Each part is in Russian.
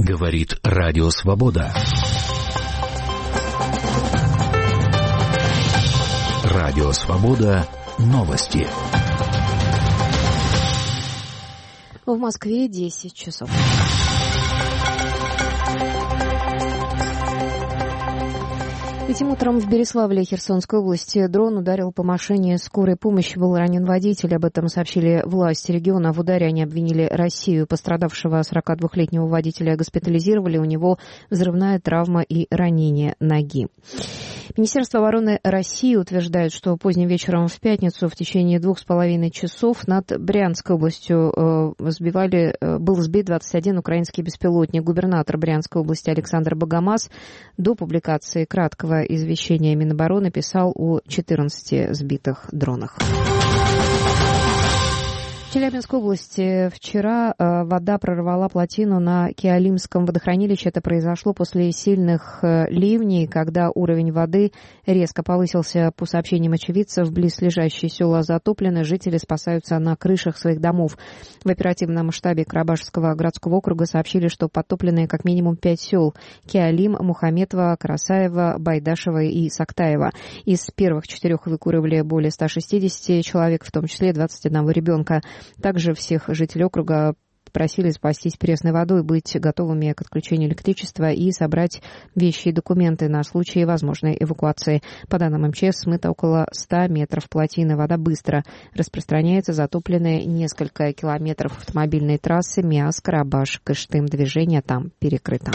Говорит Радио Свобода. Радио Свобода. Новости. В Москве 10 часов. Этим утром в Береславле Херсонской области дрон ударил по машине скорой помощи. Был ранен водитель. Об этом сообщили власти региона. В ударе они обвинили Россию. Пострадавшего 42-летнего водителя госпитализировали. У него взрывная травма и ранение ноги. Министерство обороны России утверждает, что поздним вечером в пятницу в течение 2,5 часов над Брянской областью был сбит 21 украинский беспилотник. Губернатор Брянской области Александр Богомаз до публикации краткого извещения Минобороны писал о 14 сбитых дронах. В Челябинской области вчера вода прорвала плотину на Кеолимском водохранилище. Это произошло после сильных ливней, когда уровень воды резко повысился. По сообщениям очевидцев, близлежащие села затоплены, жители спасаются на крышах своих домов. В оперативном штабе Карабашского городского округа сообщили, что подтоплены как минимум 5 сел: Кеолим, Мухаметово, Карасаево, Байдашево и Сактаево. Из первых 4 эвакуировали более 160 человек, в том числе 21 ребенка. Также всех жителей округа просили запастись пресной водой, быть готовыми к отключению электричества и собрать вещи и документы на случай возможной эвакуации. По данным МЧС, смыто около 100 метров плотины. Вода быстро распространяется, затоплены несколько километров автомобильной трассы Миас-Карабаш-Кыштым. Движение там перекрыто.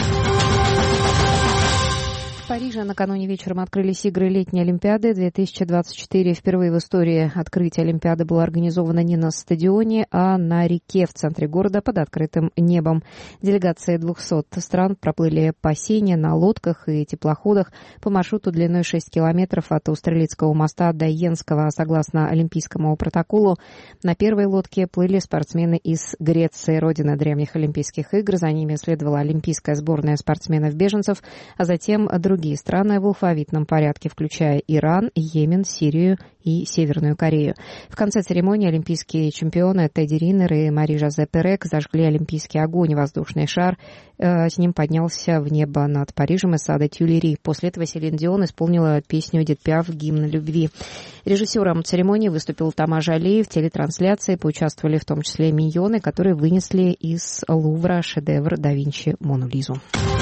В Париже накануне вечером открылись игры летней Олимпиады 2024. Впервые в истории открытие Олимпиады было организовано не на стадионе, а на реке в центре города под открытым небом. Делегации 200 стран проплыли по Сене на лодках и теплоходах по маршруту длиной 6 километров от Австралийского моста до Йенского. Согласно Олимпийскому протоколу, на первой лодке плыли спортсмены из Греции, родины древних Олимпийских игр. За ними следовала олимпийская сборная спортсменов-беженцев, а затем другие страны в алфавитном порядке, включая Иран, Йемен, Сирию и Северную Корею. В конце церемонии олимпийские чемпионы Тедди Ринер и Мари-Жозе Перек зажгли олимпийский огонь. Воздушный шар с ним поднялся в небо над Парижем из сада Тюильри. После этого Селин Дион исполнила песню Эдит Пиаф «Гимн любви». Режиссером церемонии выступил Тамаш Алиев. В телетрансляции поучаствовали в том числе миньоны, которые вынесли из Лувра шедевр да Винчи «Мону Лизу».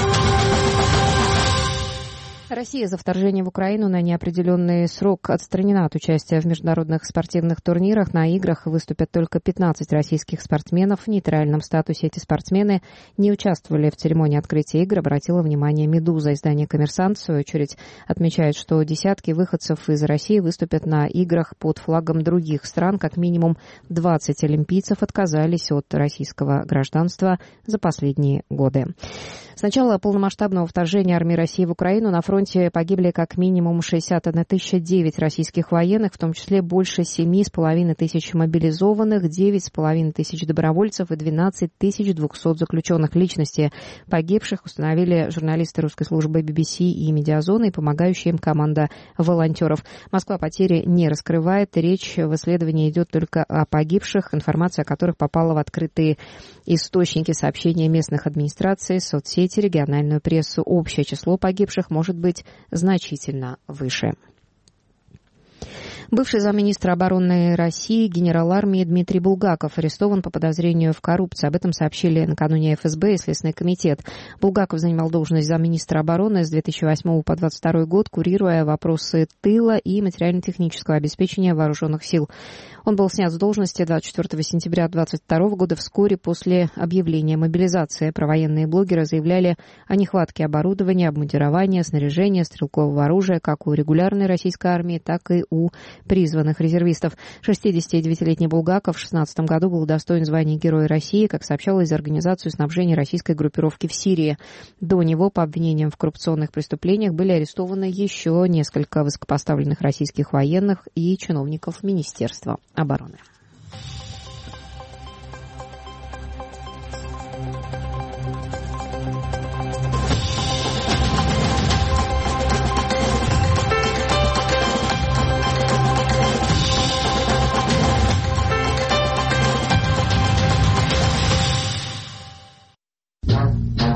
Россия за вторжение в Украину на неопределенный срок отстранена от участия в международных спортивных турнирах. На играх выступят только 15 российских спортсменов. В нейтральном статусе эти спортсмены не участвовали в церемонии открытия игр, обратила внимание «Медуза». Издание «Коммерсант» в свою очередь отмечает, что десятки выходцев из России выступят на играх под флагом других стран. Как минимум 20 олимпийцев отказались от российского гражданства за последние годы. С начала полномасштабного вторжения армии России в Украину на фронте погибли как минимум 61 009 российских военных, в том числе больше 7,5 тысяч мобилизованных, 9,5 тысяч добровольцев и 12 200 заключенных. Личности погибших установили журналисты русской службы BBC и Медиазона и помогающая им команда волонтеров. Москва потери не раскрывает. Речь в исследовании идет только о погибших, информация о которых попала в открытые источники, сообщения местных администраций, соцсети, региональную прессу. Общее число погибших может быть значительно выше. Бывший замминистра обороны России, генерал армии Дмитрий Булгаков арестован по подозрению в коррупции. Об этом сообщили накануне ФСБ и Следственный комитет. Булгаков занимал должность замминистра обороны с 2008 по 2022 год, курируя вопросы тыла и материально-технического обеспечения вооруженных сил. Он был снят с должности 24 сентября 2022 года, вскоре после объявления мобилизации. Провоенные блогеры заявляли о нехватке оборудования, обмундирования, снаряжения, стрелкового оружия как у регулярной российской армии, так и у призванных резервистов. 69-летний Булгаков в 2016 году был удостоен звания Героя России, как сообщалось, за организацию снабжения российской группировки в Сирии. До него по обвинениям в коррупционных преступлениях были арестованы еще несколько высокопоставленных российских военных и чиновников Министерства обороны.